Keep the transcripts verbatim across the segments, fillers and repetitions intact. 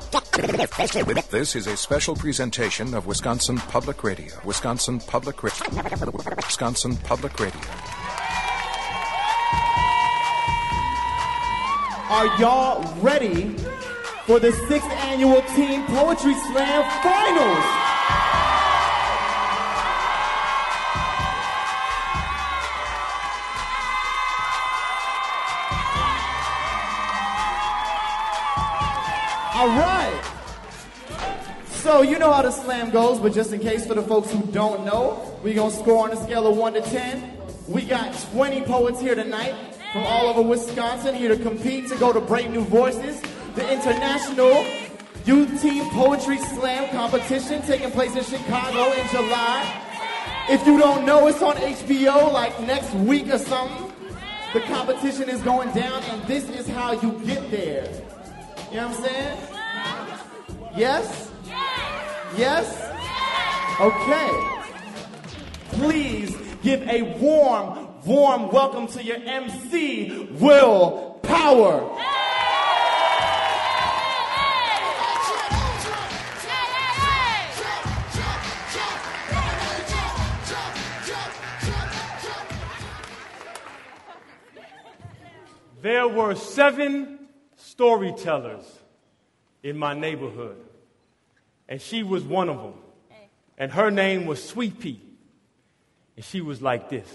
This is a special presentation of Wisconsin Public Radio. Wisconsin Public Radio. Wisconsin Public Radio. Are y'all ready for the sixth annual Teen Poetry Slam Finals? All right. So you know how the slam goes, but just in case for the folks who don't know, we're going to score on a scale of one to ten. We got twenty poets here tonight from all over Wisconsin here to compete to go to Brave New Voices, the International Youth Teen Poetry Slam competition taking place in Chicago in July. If you don't know, it's on H B O like next week or something. The competition is going down, and this is how you get there. You know what I'm saying? Yes? Yes? Okay. Please give a warm, warm welcome to your M C, Will Power. There were seven storytellers in my neighborhood, and she was one of them. And her name was Sweet Pea, and she was like this.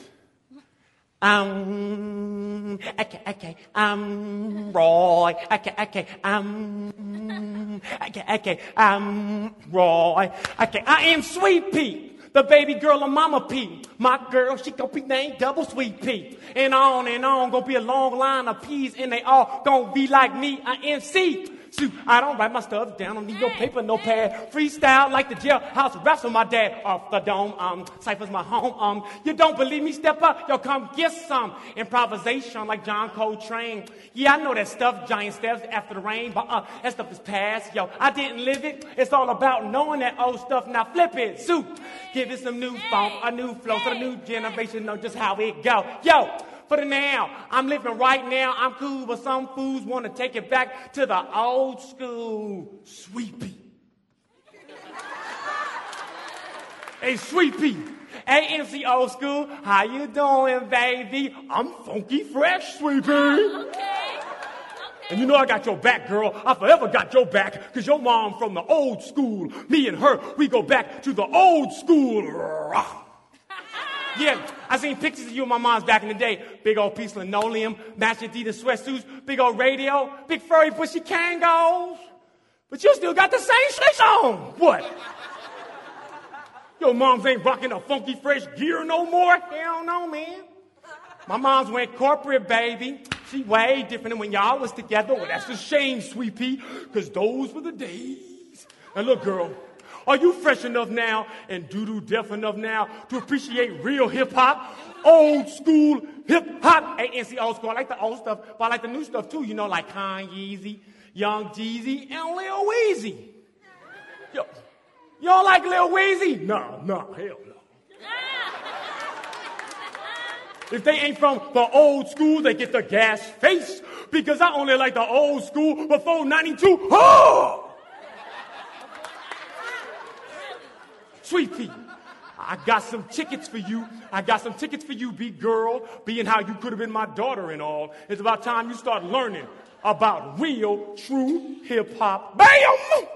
Um, okay, okay, um, Roy, okay, okay, um, okay, okay, um, Roy, okay, I am Sweet Pea, the baby girl of Mama P. My girl, she gonna be named Double Sweet Pea. And on and on, gonna be a long line of P's, and they all gonna be like me, I M C. See, I don't write my stuff down, I don't need no paper, no pad. Freestyle like the jailhouse raps with my dad. Off the dome, um, Cypher's my home, um. You don't believe me? Step up, yo, come get some. Improvisation like John Coltrane. Yeah, I know that stuff, giant steps after the rain, but uh, that stuff is past, yo. I didn't live it. It's all about knowing that old stuff. Now flip it, soup. Give it some new funk, a new flow, so the new generation know just how it go. Yo. For the now, I'm living right now, I'm cool, but some fools want to take it back to the old school. Sweet Pea. Hey, Sweet Pea. Hey, M C Old School, how you doing, baby? I'm funky fresh, Sweet Pea. Okay. Okay. And you know I got your back, girl. I forever got your back, because your mom from the old school. Me and her, we go back to the old school. Yeah, I seen pictures of you and my mom's back in the day. Big old piece of linoleum, matching Adidas sweatsuits, big old radio, big furry bushy Kangos. But you still got the same shit on. What? Your moms ain't rocking a funky fresh gear no more? Hell no, man. My mom's went corporate, baby. She way different than when y'all was together. Well, that's a shame, Sweet Pea, because those were the days. Now look, girl. Are you fresh enough now and doo-doo deaf enough now to appreciate real hip-hop? Old school hip-hop. Hey, N C old school. I like the old stuff, but I like the new stuff too. You know, like Kanye, Young Jeezy, and Lil Weezy. Yo, y'all like Lil Weezy? No, no, hell no. If they ain't from the old school, they get the gas face. Because I only like the old school before ninety-two. Oh! Sweet Pea, I got some tickets for you. I got some tickets for you, big girl. Being how you could have been my daughter and all. It's about time you start learning about real, true hip-hop. Bam!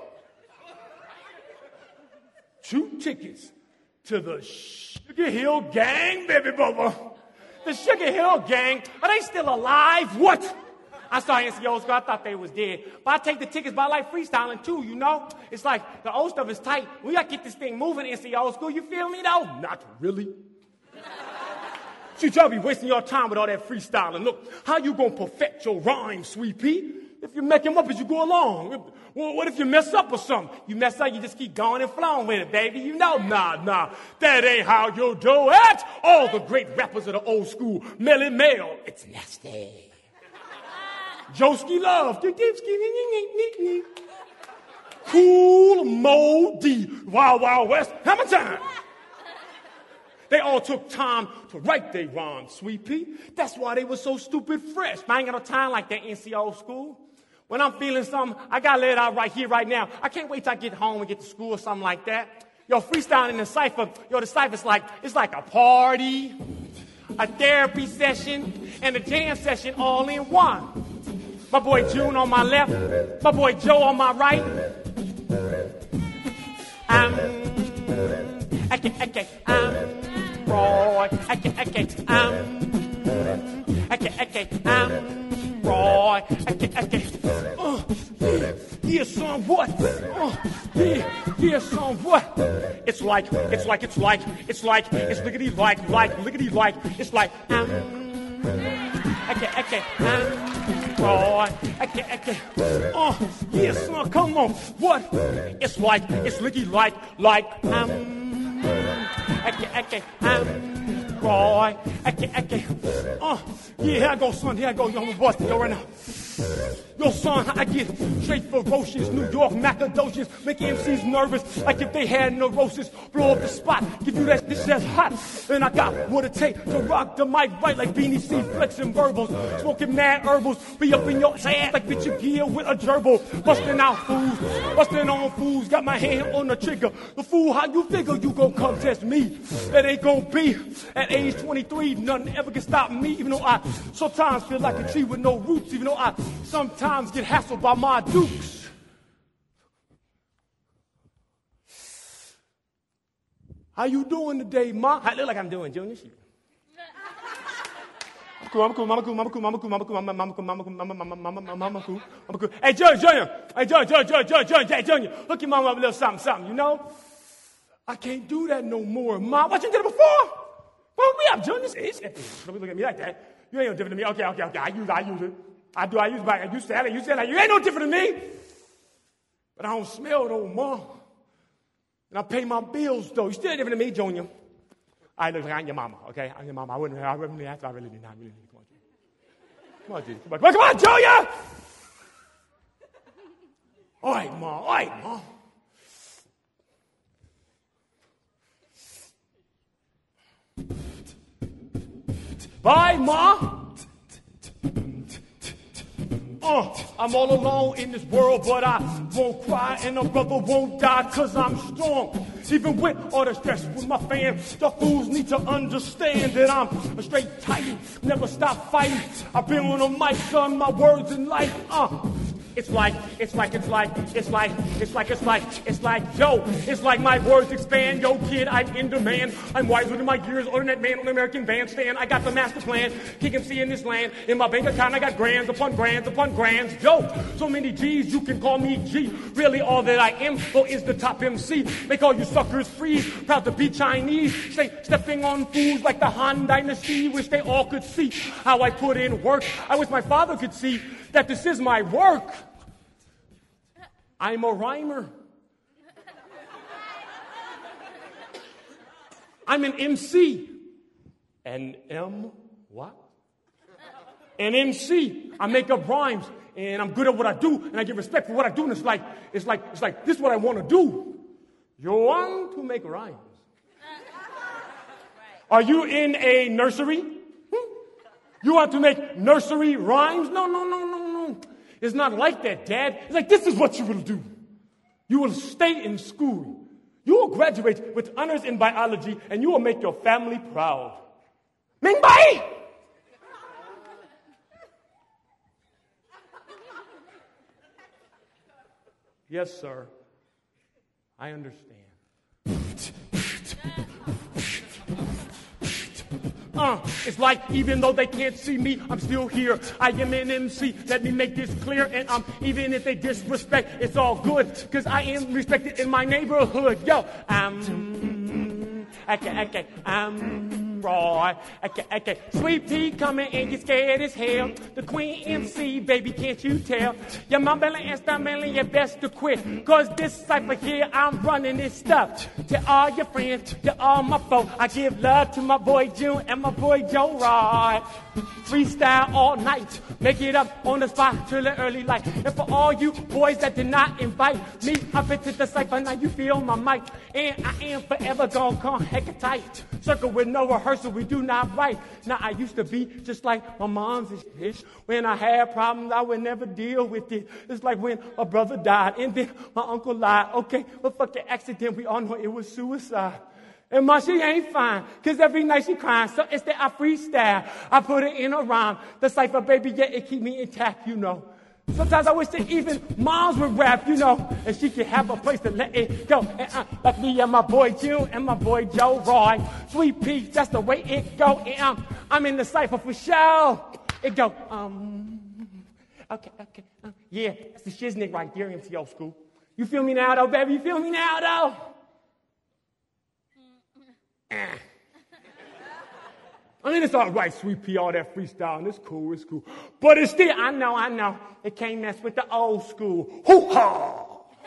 Two tickets to the Sugar Hill Gang, baby bubba. The Sugar Hill Gang, are they still alive? What? I saw N C Old School, I thought they was dead. But I take the tickets, but I like freestyling too, you know? It's like, the old stuff is tight. We gotta get this thing moving, N C Old School, you feel me though? Not really. See, y'all be wasting your time with all that freestyling. Look, how you gonna perfect your rhyme, Sweet Pea? If you make them up as you go along. Well, what if you mess up or something? You mess up, you just keep going and flowing with it, baby. You know, nah, nah, that ain't how you do it. All the great rappers of the old school, Melly Mel, it's nasty. Joski Love, Kool Moe Dee, Wild Wild West, hammer time. They all took time to write their rhymes, Sweet Pea. That's why they were so stupid fresh. I ain't got no time like that, N C Old School. When I'm feeling something, I got to let it out right here, right now. I can't wait till I get home and get to school or something like that. Yo, freestyling in the cypher, yo, the cypher's like, it's like a party, a therapy session, and a jam session all in one. My boy June on my left, my boy Joe on my right. Um, okay, okay, um, Roy, okay, okay, um, okay, okay, um, Roy, okay, okay, uh, yeah, yeah, son, what? Uh, yeah, yeah, son, what? It's like, it's like, it's like, it's like, it's lickety like, like, lickety like, it's like, um, okay, okay, um, Roy, okay, okay, uh, yeah, son, come on, what? It's like, it's licky like, like, um, okay, okay, um, Roy, okay, okay, uh, yeah, here I go, son, here I go, yo, I'm gonna bust it, yo, right now. Yo, son, I get straight ferocious, New York Macadocious, make M Cs nervous, like if they had neurosis, blow up the spot, give you that, this that's hot, and I got what it takes to rock the mic right like Beanie C, flexing verbals, smoking mad herbals, be up in your ass like bitch your gear with a gerbil, busting out fools, busting on fools, got my hand on the trigger, the fool, how you figure you gon' come test me, that ain't gon' be, at age twenty-three, nothing ever can stop me, even though I sometimes feel like a tree with no roots, even though I sometimes get hassled by my dukes. How you doing today, Ma? I look like I'm doing, Junior. I'm cool, I'm cool, mama cool, mama cool, mama cool, mama cool, mama mama cool, mama cool, mama mama mama mama cool, mama cool. Hey, Junior, Junior, hey, Junior, Junior, Junior, Junior, Junior, Junior, hook your mama up a little something, something, you know? I can't do that no more, Ma. What you did it before? Well, we have Junior. Don't look at me like that. You ain't no different than me. Okay, okay, okay. I use, I use it. I do, I use it. I use that. You say like you ain't no different than me. But I don't smell though, Ma. And I pay my bills though. You still different than me, Junior. I look like I'm your mama, okay? I'm your mama. I wouldn't. I wouldn't have to. I really did not. Really need. Come on, Junior. Come on, come on, come on, Junior. All right, Ma. All right, Ma. Bye, Ma. Uh, I'm all alone in this world, but I won't cry, and a brother won't die, cause I'm strong. Even with all the stress with my fam, the fools need to understand that I'm a straight titan, never stop fighting. I've been on a mic, son, my words in life, uh. It's like, it's like, it's like, it's like, it's like, it's like, it's like, yo, it's like my words expand. Yo, kid, I'm in demand. I'm wiser than my years, older than that man on the American bandstand. I got the master plan, kick M C in this land. In my bank account, I got grands upon grands upon grands. Yo, so many G's, you can call me G. Really, all that I am, though, is the top M C. Make all you suckers freeze, proud to be Chinese. Stay stepping on fools like the Han Dynasty. Wish they all could see how I put in work. I wish my father could see that this is my work. I'm a rhymer. I'm an M C. An M what? An M C. I make up rhymes, and I'm good at what I do, and I get respect for what I do. And it's like, it's like, it's like this is what I want to do. You want to make rhymes. Are you in a nursery? Hmm? You want to make nursery rhymes? No, no, no, no, no. It's not like that, Dad. It's like, this is what you will do. You will stay in school. You will graduate with honors in biology, and you will make your family proud. Ming Bai! Yes, sir. I understand. Uh, it's like even though they can't see me, I'm still here. I am an M C. Let me make this clear. And um, even if they disrespect, it's all good. Because I am respected in my neighborhood. Yo, um, okay, okay, um, Roy, okay, okay. Sweet tea coming and you scared as hell. The Queen M C, baby, can't you tell? Your mom belly and stomach belly, you best to quit. Cause this cypher here, I'm running this stuff. To all your friends, to all my folks, I give love to my boy June and my boy Joe Roy. Freestyle all night, make it up on the spot till the early light. And for all you boys that did not invite me up into the cypher, now you feel my mic. And I am forever gonna come heck tight. Circle with no rehearsal. rehearsal, we do not write. Now, I used to be just like my mom's and shit. When I had problems, I would never deal with it. It's like when a brother died and then my uncle lied. Okay, but fuck the accident, we all know it was suicide. And ma, she ain't fine, because every night she crying. So instead I freestyle. I put it in a rhyme. The cipher, baby, yeah, it keep me intact, you know. Sometimes I wish that even moms would rap, you know, and she could have a place to let it go. And uh, like me and my boy June and my boy Joe Roy. Sweet Pea, that's the way it go. And um, I'm in the cipher for sure. It go, um, okay, okay. Uh, yeah, that's the shiznick right there, M C O school. You feel me now, though, baby? You feel me now, though? I mean, it's all right, Sweet Pea, all that freestyle, and it's cool, it's cool. But it's still, I know, I know, it can't mess with the old school. Hoo-ha!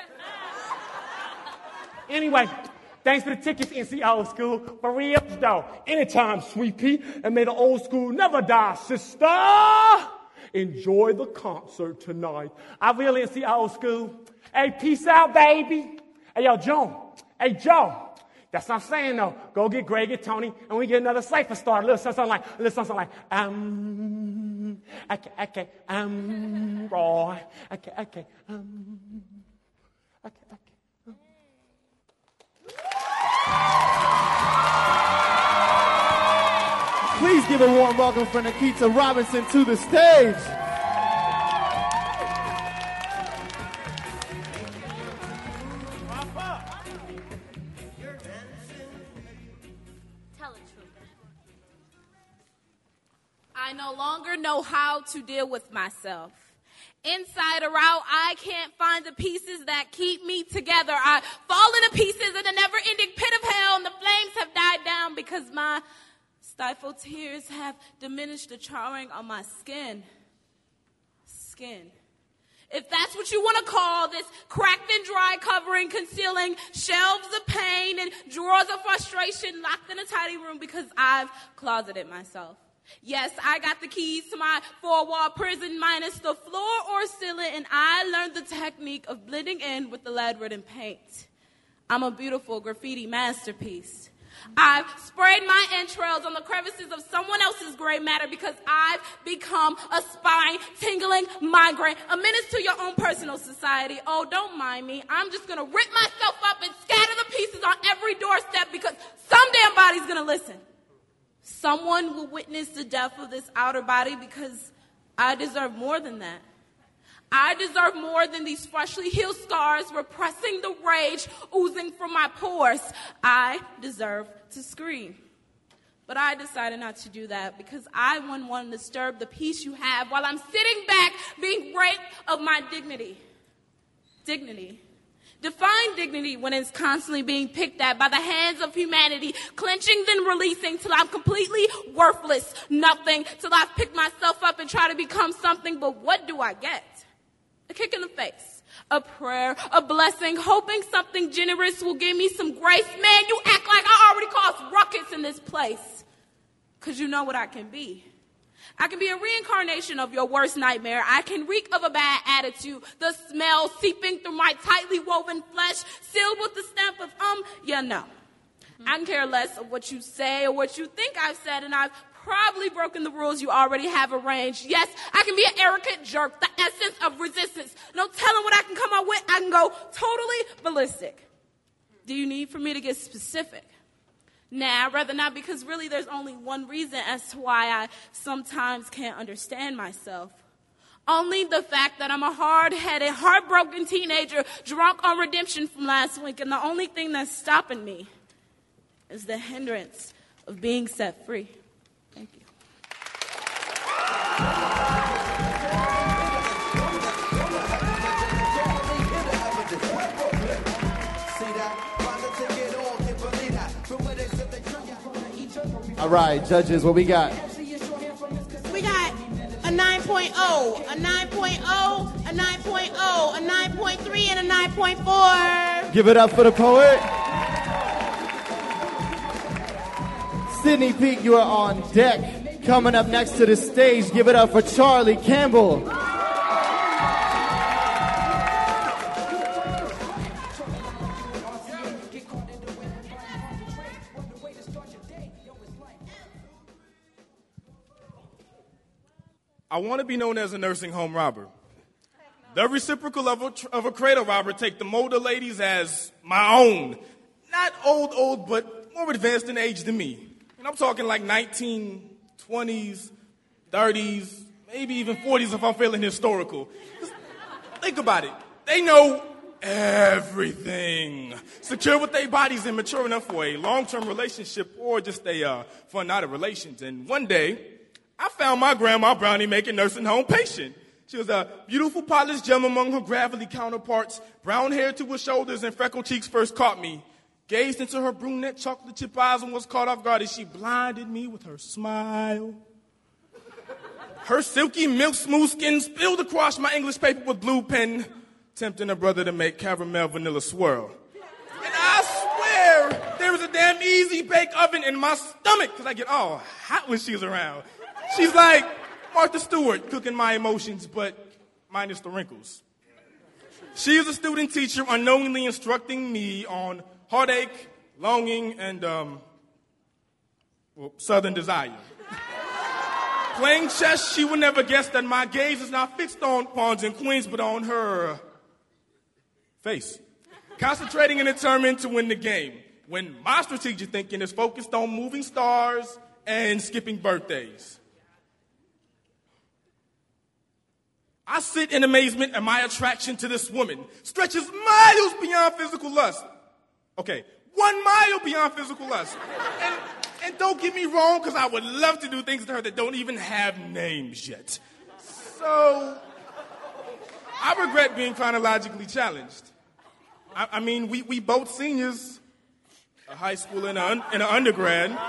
Anyway, thanks for the tickets, N C Old School. For real, though, anytime, Sweet Pea, and may the old school never die, sister. Enjoy the concert tonight. I will, N C Old School. Hey, peace out, baby. Hey, yo, Joe. Hey, Joe. That's what I'm saying, though. Go get Greg, get Tony, and we get another cipher started. Little something like, little something like, um, okay, okay, um, Roy, okay, okay, um, okay, okay. Um. Please give a warm welcome for Nikita Robinson to the stage. I no longer know how to deal with myself. Inside or out, I can't find the pieces that keep me together. I fall into pieces in a never-ending pit of hell, and the flames have died down because my stifled tears have diminished the charring on my skin. Skin. If that's what you want to call this cracked and dry covering, concealing shelves of pain and drawers of frustration locked in a tidy room because I've closeted myself. Yes, I got the keys to my four-wall prison minus the floor or ceiling, and I learned the technique of blending in with the lead-ridden paint. I'm a beautiful graffiti masterpiece. I've sprayed my entrails on the crevices of someone else's gray matter because I've become a spine-tingling migraine, a menace to your own personal society. Oh, don't mind me. I'm just going to rip myself up and scatter the pieces on every doorstep because some damn body's going to listen. Someone will witness the death of this outer body because I deserve more than that. I deserve more than these freshly healed scars repressing the rage oozing from my pores. I deserve to scream. But I decided not to do that because I wouldn't want to disturb the peace you have while I'm sitting back being raped of my dignity. Dignity. Define dignity when it's constantly being picked at by the hands of humanity, clenching then releasing till I'm completely worthless, nothing, till I've picked myself up and try to become something, but what do I get? A kick in the face, a prayer, a blessing, hoping something generous will give me some grace. Man, you act like I already caused ruckus in this place, because you know what I can be. I can be a reincarnation of your worst nightmare. I can reek of a bad attitude, the smell seeping through my tightly woven flesh, sealed with the stamp of, um, yeah, no. Mm-hmm. I can care less of what you say or what you think I've said, and I've probably broken the rules you already have arranged. Yes, I can be an arrogant jerk, the essence of resistance. No telling what I can come up with. I can go totally ballistic. Do you need for me to get specific? Nah, I'd rather not, because really there's only one reason as to why I sometimes can't understand myself. Only the fact that I'm a hard-headed, heartbroken teenager drunk on redemption from last week, and the only thing that's stopping me is the hindrance of being set free. Thank you. All right, judges, what we got? We got a nine point oh, a nine point oh, a nine point oh, a nine point three, and a nine point four. Give it up for the poet. Sydney Peak, you are on deck. Coming up next to the stage, give it up for Charlie Campbell. I want to be known as a nursing home robber. The reciprocal of a, of a cradle robber take the older ladies as my own. Not old, old, but more advanced in age than me. And I'm talking like nineteen twenties, thirties, maybe even forties if I'm feeling historical. Just think about it. They know everything. Secure with their bodies and mature enough for a long-term relationship or just a uh, fun night of relations. And one day, I found my grandma Brownie making nursing home patient. She was a beautiful, polished gem among her gravelly counterparts. Brown hair to her shoulders and freckled cheeks first caught me. Gazed into her brunette chocolate chip eyes and was caught off guard as she blinded me with her smile. Her silky, milk-smooth skin spilled across my English paper with blue pen, tempting a brother to make caramel vanilla swirl. And I swear, there was a damn easy bake oven in my stomach because I get all hot when she's around. She's like Martha Stewart cooking my emotions, but minus the wrinkles. She is a student teacher unknowingly instructing me on heartache, longing, and, um, well, southern desire. Playing chess, she would never guess that my gaze is not fixed on pawns and queens, but on her face. Concentrating and determined to win the game. When my strategic thinking is focused on moving stars and skipping birthdays. I sit in amazement at my attraction to this woman. Stretches miles beyond physical lust. Okay, one mile beyond physical lust. And, and don't get me wrong, because I would love to do things to her that don't even have names yet. So, I regret being chronologically challenged. I, I mean, we, we both seniors, a high school and an and an undergrad. And,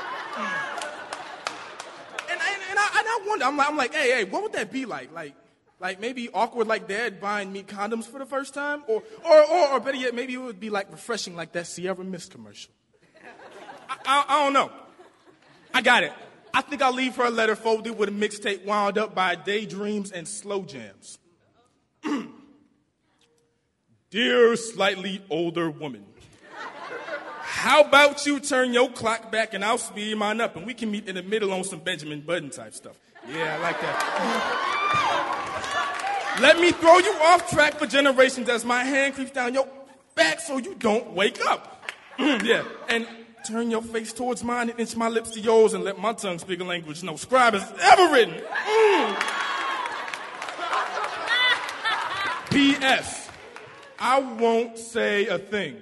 and, and, I, and I wonder, I'm like, I'm like, hey, hey, what would that be like? Like, Like maybe awkward like Dad buying me condoms for the first time? Or, or, or, or better yet, maybe it would be like refreshing like that Sierra Mist commercial. I, I, I don't know. I got it. I think I'll leave her a letter folded with a mixtape wound up by daydreams and slow jams. Dear slightly older woman, how about you turn your clock back and I'll speed mine up and we can meet in the middle on some Benjamin Button type stuff. Yeah, I like that. Let me throw you off track for generations as my hand creeps down your back so you don't wake up. Yeah, and turn your face towards mine and inch my lips to yours and let my tongue speak a language no scribe has ever written. Mm. P S. I won't say a thing.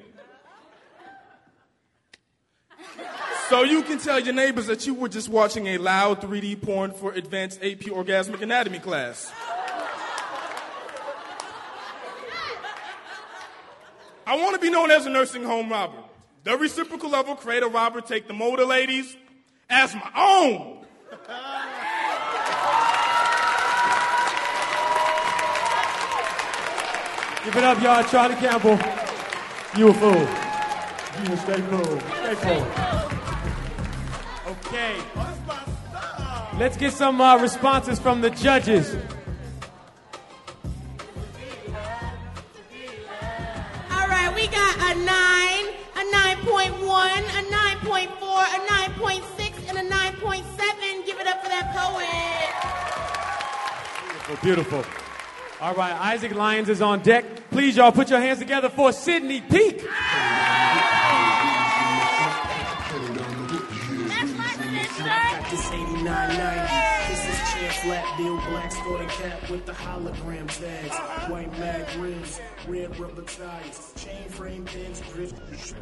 So you can tell your neighbors that you were just watching a loud three D porn for advanced A P orgasmic anatomy class. I want to be known as a nursing home robber. The reciprocal of a cradle robber take the older ladies as my own. Give it up, y'all. Charlie Campbell. You a fool. You stay cool. Stay cool. Okay. Let's get some uh, responses from the judges. We got a nine, a nine point one, a nine point four, a nine point six, and a nine point seven. Give it up for that poet. Beautiful, beautiful. All right, Isaac Lyons is on deck. Please, y'all, put your hands together for Sydney Peak. That's my sister. This eighty-nine ninety. This is Chance Flat Bill Black Sporting Cap with the hologram tags. White mag rims, red rubber tires, chain frame pins, drift. I see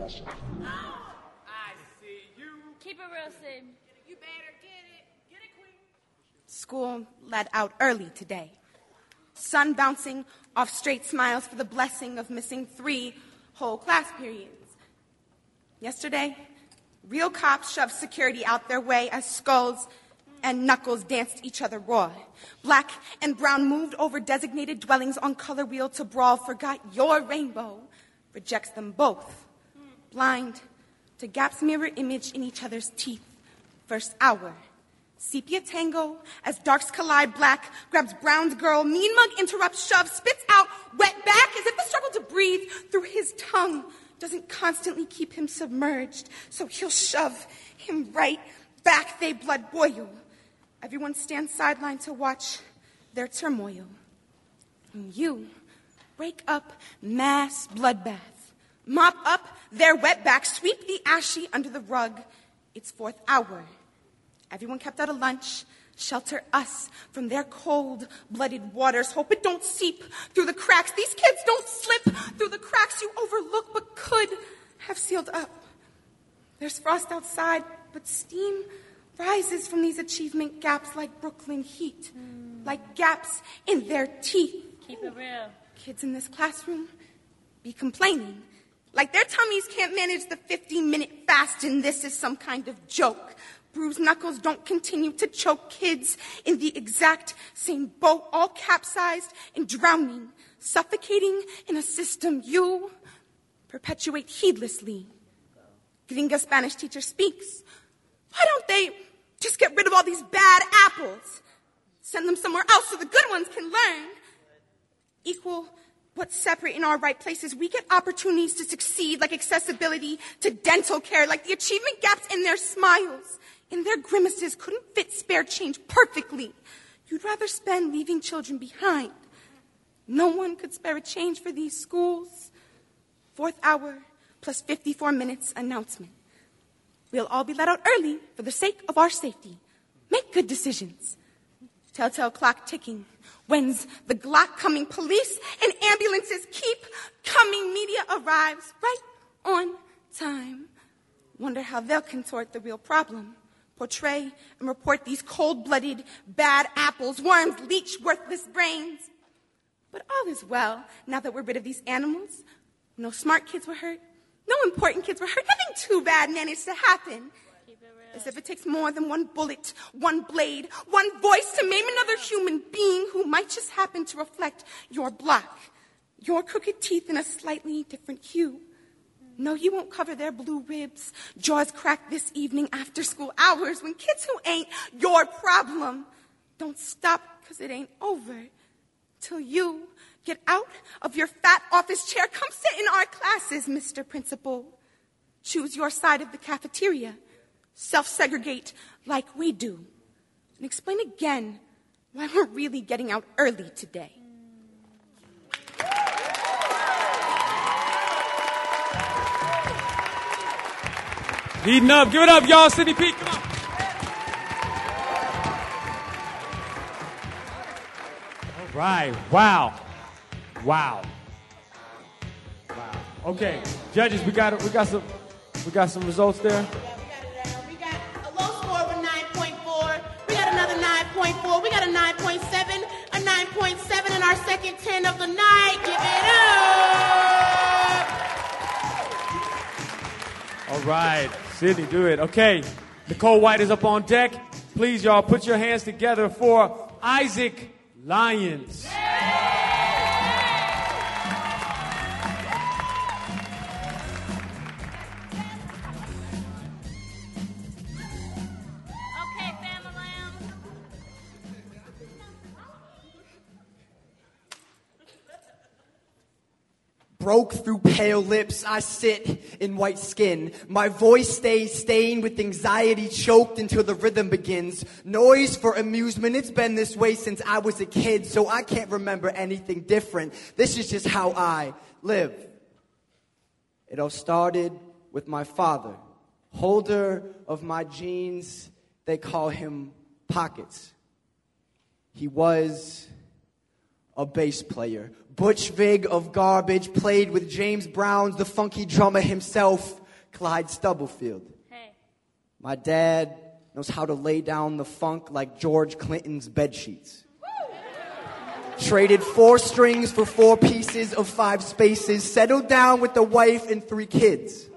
you. Keep it real, Sid. You better get it. Get it, Queen. School let out early today. Sun bouncing off straight smiles for the blessing of missing three whole class periods. Yesterday, real cops shoved security out their way as skulls and knuckles danced each other raw. Black and brown moved over designated dwellings on color wheel to brawl. Forgot your rainbow rejects them both. Blind to gaps mirror image in each other's teeth. First hour. Sepia tango as darks collide. Black grabs brown's girl. Mean mug interrupts, shoves, spits out, wet back as if the struggle to breathe through his tongue doesn't constantly keep him submerged. So he'll shove him right back. They blood boil. Everyone stands sidelined to watch their turmoil. And you break up mass bloodbath. Mop up their wetbacks, sweep the ashy under the rug. It's fourth hour. Everyone kept out of lunch. Shelter us from their cold-blooded waters. Hope it don't seep through the cracks. These kids don't slip through the cracks you overlook but could have sealed up. There's frost outside, but steam rises from these achievement gaps like Brooklyn heat, mm. like gaps in their teeth. Keep it real. Kids in this classroom be complaining like their tummies can't manage the fifteen-minute fast and this is some kind of joke. Bruised knuckles don't continue to choke kids in the exact same boat, all capsized and drowning, suffocating in a system you perpetuate heedlessly. Gringa Spanish teacher speaks. Why don't they just get rid of all these bad apples? Send them somewhere else so the good ones can learn. Equal what's separate in our right places. We get opportunities to succeed, like accessibility to dental care, like the achievement gaps in their smiles. In their grimaces couldn't fit spare change perfectly. You'd rather spend leaving children behind. No one could spare a change for these schools. Fourth hour plus fifty-four minutes announcement. We'll all be let out early for the sake of our safety. Make good decisions. Telltale clock ticking. When's the Glock coming? Police and ambulances keep coming. Media arrives right on time. Wonder how they'll contort the real problem. Portray and report these cold-blooded bad apples, worms, leech worthless brains. But all is well now that we're rid of these animals. No smart kids were hurt. No important kids were hurt. Nothing too bad managed to happen. As if it takes more than one bullet, one blade, one voice to maim another human being who might just happen to reflect your block, your crooked teeth in a slightly different hue. No, you won't cover their blue ribs, jaws cracked this evening after school hours when kids who ain't your problem don't stop because it ain't over till you get out of your fat office chair. Come sit in our classes, Mister Principal. Choose your side of the cafeteria. Self-segregate like we do. And explain again why we're really getting out early today. Heating up. Give it up, y'all. Sydney Peak, come on. All right. Wow. Wow. Wow. Okay, judges, we got we got some we got some results there. We got a low score of a nine point four. We got another nine point four. We got a nine point seven, a nine point seven in our second ten of the night. Give it up. All right, Sydney, do it. Okay, Nicole White is up on deck. Please, y'all, put your hands together for Isaac Lyons. Broke through pale lips, I sit in white skin. My voice stays stained with anxiety, choked until the rhythm begins. Noise for amusement, it's been this way since I was a kid, so I can't remember anything different. This is just how I live. It all started with my father, holder of my jeans, they call him Pockets. He was a bass player. Butch Vig of Garbage played with James Brown's the funky drummer himself, Clyde Stubblefield. Hey. My dad knows how to lay down the funk like George Clinton's bedsheets. Traded four strings for four pieces of five spaces, settled down with a wife and three kids.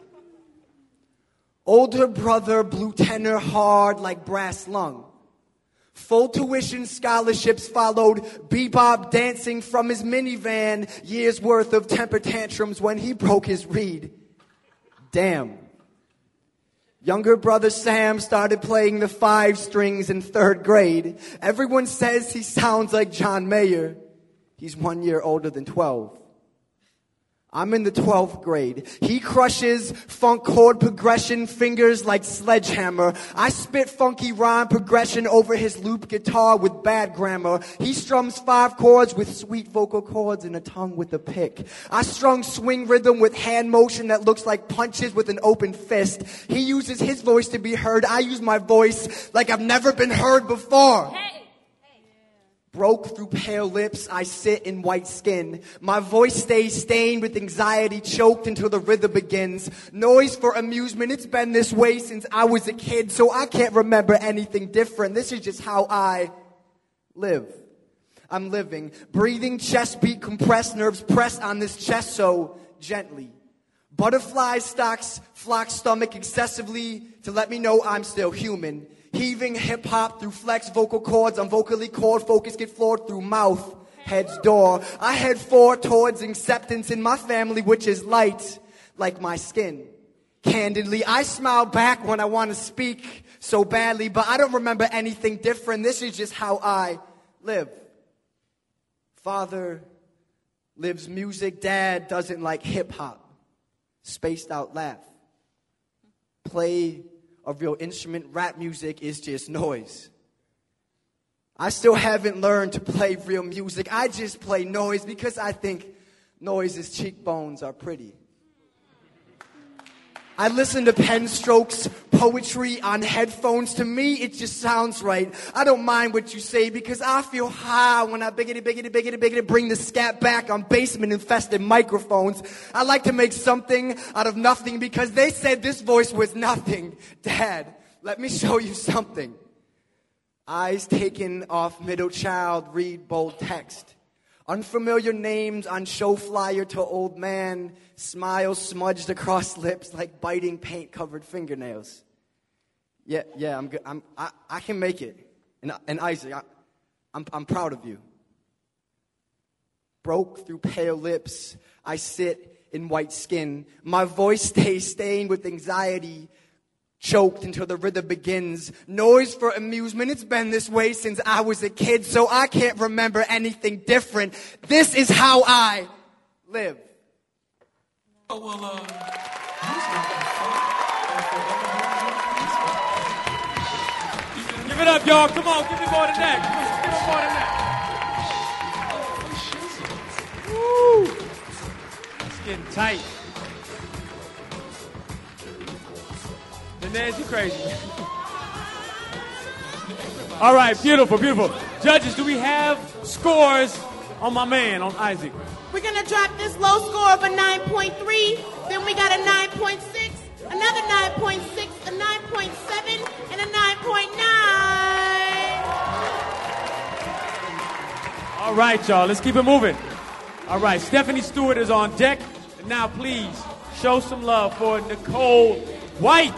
Older brother blew tenor hard like brass lung. Full tuition scholarships followed bebop dancing from his minivan, years worth of temper tantrums when he broke his reed. Damn. Younger brother Sam started playing the five strings in third grade. Everyone says he sounds like John Mayer. He's one year older than twelve. I'm in the twelfth grade. He crushes funk chord progression fingers like sledgehammer. I spit funky rhyme progression over his loop guitar with bad grammar. He strums five chords with sweet vocal cords and a tongue with a pick. I strung swing rhythm with hand motion that looks like punches with an open fist. He uses his voice to be heard. I use my voice like I've never been heard before. Hey. Broke through pale lips, I sit in white skin. My voice stays stained with anxiety, choked until the rhythm begins. Noise for amusement, it's been this way since I was a kid, so I can't remember anything different. This is just how I live. I'm living, breathing, chest beat, compressed nerves pressed on this chest so gently. Butterflies, stocks, flock stomach excessively to let me know I'm still human. Heaving hip-hop through flex vocal cords. I'm vocally chord focused, get floored through mouth, head's door. I head forward towards acceptance in my family, which is light, like my skin. Candidly, I smile back when I want to speak so badly, but I don't remember anything different. This is just how I live. Father lives music. Dad doesn't like hip-hop. Spaced out laugh. Play a real instrument. Rap music is just noise. I still haven't learned to play real music. I just play noise because I think noise's cheekbones are pretty. I listen to pen strokes, poetry on headphones. To me, it just sounds right. I don't mind what you say because I feel high when I biggity, biggity, biggity, biggity bring the scat back on basement-infested microphones. I like to make something out of nothing because they said this voice was nothing. Dad, let me show you something. Eyes taken off middle child, read bold text. Unfamiliar names on show flyer to old man. Smile smudged across lips like biting paint-covered fingernails. Yeah, yeah, I'm good. I'm, I, I can make it. And, and Isaac, I, I'm, I'm proud of you. Broke through pale lips, I sit in white skin. My voice stays stained with anxiety. Choked until the rhythm begins. Noise for amusement. It's been this way since I was a kid, so I can't remember anything different. This is how I live. Oh, well, uh, give it up, y'all. Come on, give me more than that. Give me more than that. Woo! It's getting tight. Nancy, you crazy. All right, beautiful, beautiful. Judges, do we have scores on my man, on Isaac? We're going to drop this low score of a nine point three. Then we got a nine point six, another nine point six, a nine point seven, and a nine point nine. All right, y'all, let's keep it moving. All right, Stephanie Stewart is on deck. And now, please, show some love for Nicole White.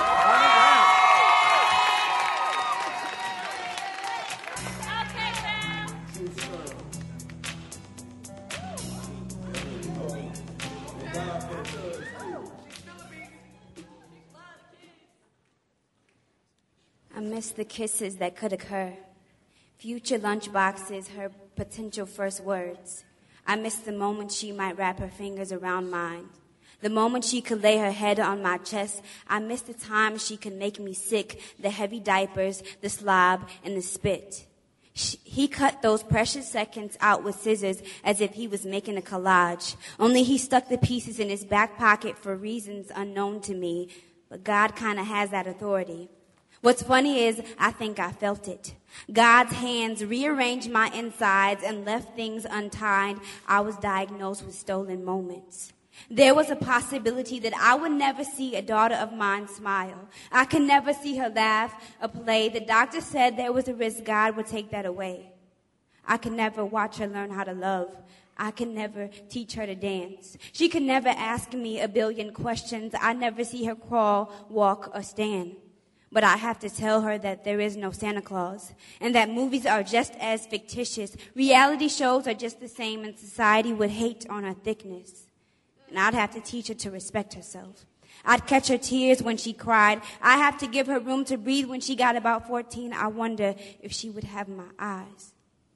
I miss the kisses that could occur. Future lunchboxes, her potential first words. I miss the moment she might wrap her fingers around mine. The moment she could lay her head on my chest. I miss the time she could make me sick. The heavy diapers, the slob, and the spit. She, he cut those precious seconds out with scissors as if he was making a collage. Only he stuck the pieces in his back pocket for reasons unknown to me. But God kind of has that authority. What's funny is I think I felt it. God's hands rearranged my insides and left things untied. I was diagnosed with stolen moments. There was a possibility that I would never see a daughter of mine smile. I could never see her laugh or play. The doctor said there was a risk God would take that away. I could never watch her learn how to love. I could never teach her to dance. She could never ask me a billion questions. I never see her crawl, walk, or stand. But I have to tell her that there is no Santa Claus and that movies are just as fictitious. Reality shows are just the same and society would hate on her thickness. And I'd have to teach her to respect herself. I'd catch her tears when she cried. I have to give her room to breathe when she got about fourteen. I wonder if she would have my eyes.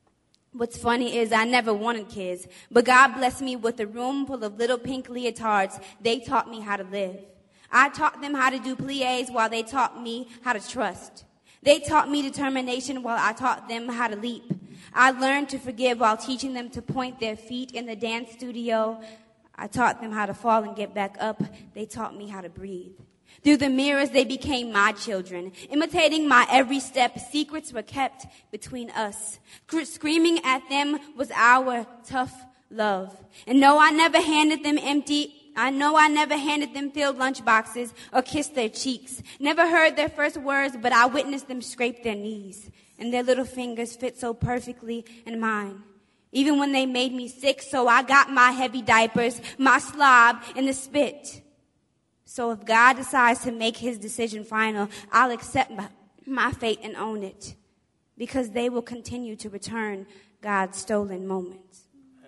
What's funny is I never wanted kids, but God blessed me with a room full of little pink leotards. They taught me how to live. I taught them how to do pliés while they taught me how to trust. They taught me determination while I taught them how to leap. I learned to forgive while teaching them to point their feet in the dance studio. I taught them how to fall and get back up. They taught me how to breathe. Through the mirrors, they became my children. Imitating my every step, secrets were kept between us. Screaming at them was our tough love. And no, I never handed them empty I know I never handed them filled lunch boxes or kissed their cheeks. Never heard their first words, but I witnessed them scrape their knees. And their little fingers fit so perfectly in mine. Even when they made me sick, so I got my heavy diapers, my slob, and the spit. So if God decides to make his decision final, I'll accept my, my fate and own it. Because they will continue to return God's stolen moments.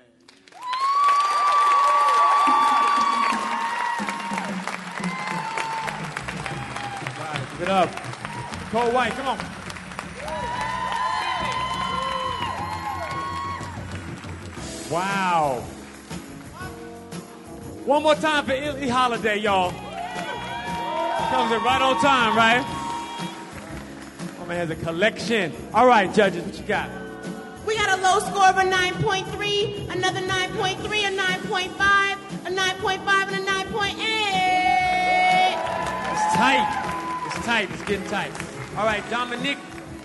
Give it up. Cole White, come on. Wow. One more time for Illy Holiday, y'all. Comes in right on time, right? Oh, man, has a collection. All right, judges, what you got? We got a low score of a nine point three, another nine point three, a nine point five, a nine point five, and a nine point eight. It's tight. It's tight. It's getting tight. All right, Dominic.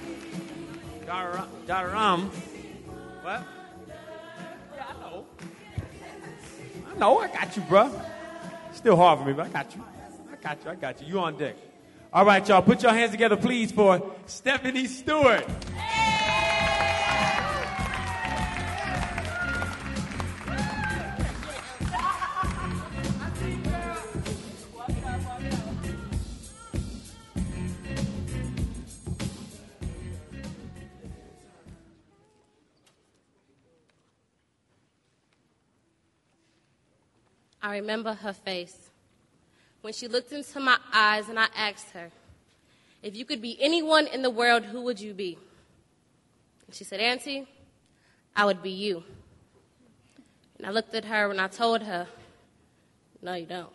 Dararam. What? Yeah, I know. I know. I got you, bro. Still hard for me, but I got you. I got you. I got you. You on deck. All right, y'all. Put your hands together, please, for Stephanie Stewart. I remember her face when she looked into my eyes and I asked her, if you could be anyone in the world, who would you be? And she said, Auntie, I would be you. And I looked at her and I told her, no, you don't.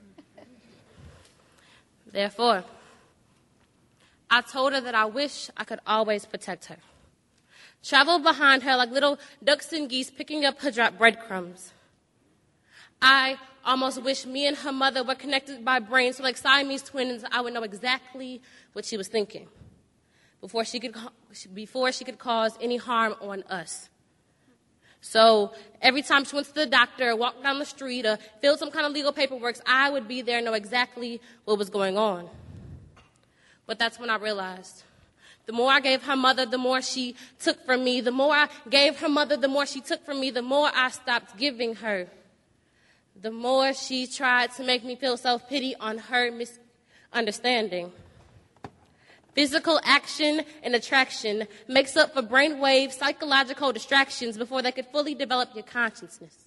Therefore, I told her that I wish I could always protect her. Travel behind her like little ducks and geese picking up her dropped breadcrumbs. I almost wish me and her mother were connected by brain, so like Siamese twins, I would know exactly what she was thinking before she could before she could cause any harm on us. So every time she went to the doctor, or walked down the street, or filled some kind of legal paperwork, I would be there and know exactly what was going on. But that's when I realized the more I gave her mother, the more she took from me. The more I gave her mother, the more she took from me. The more I stopped giving her. The more she tried to make me feel self-pity on her misunderstanding. Physical action and attraction makes up for brainwave psychological distractions before they could fully develop your consciousness.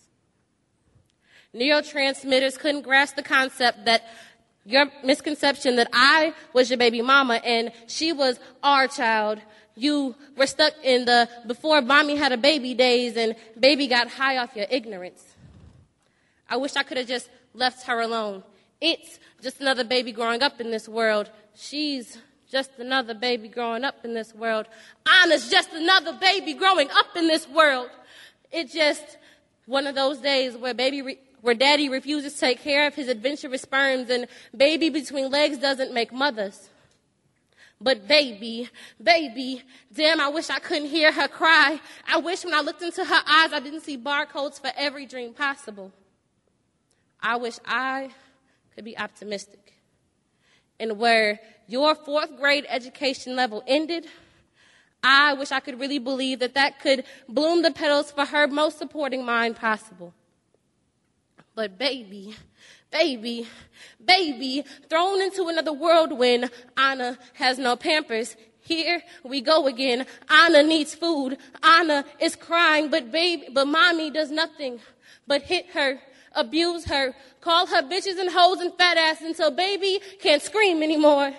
Neurotransmitters couldn't grasp the concept that your misconception that I was your baby mama and she was our child. You were stuck in the before mommy had a baby days and baby got high off your ignorance. I wish I could have just left her alone. It's just another baby growing up in this world. She's just another baby growing up in this world. Anna's just another baby growing up in this world. It's just one of those days where baby, re- where daddy refuses to take care of his adventurous sperms and baby between legs doesn't make mothers. But baby, baby, damn, I wish I couldn't hear her cry. I wish when I looked into her eyes, I didn't see barcodes for every dream possible. I wish I could be optimistic. And where your fourth grade education level ended, I wish I could really believe that that could bloom the petals for her most supporting mind possible. But baby, baby, baby, thrown into another world when Anna has no Pampers. Here we go again. Anna needs food. Anna is crying, but baby, but mommy does nothing but hit her, abuse her, call her bitches and hoes and fat ass until baby can't scream anymore.